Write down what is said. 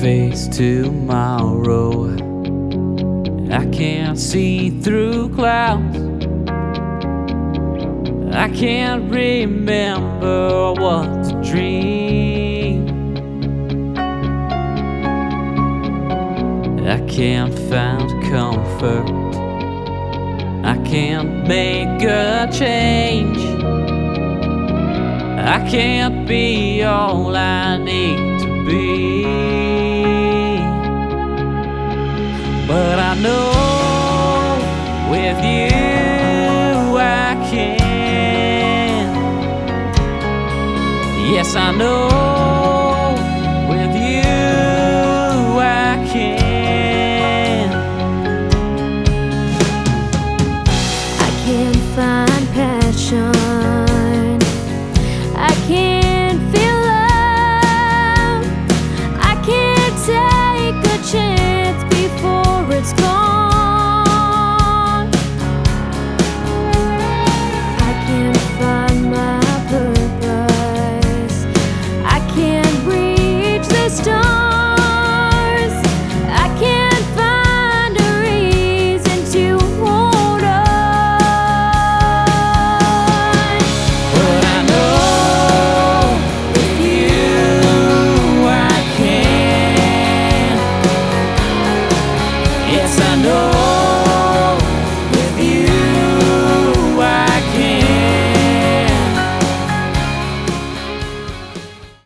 face tomorrow. I can't see through clouds. I can't remember what to dream. I can't find comfort. I can't make a change. I can't be all I need to be. But I know with you I can. Yes, I know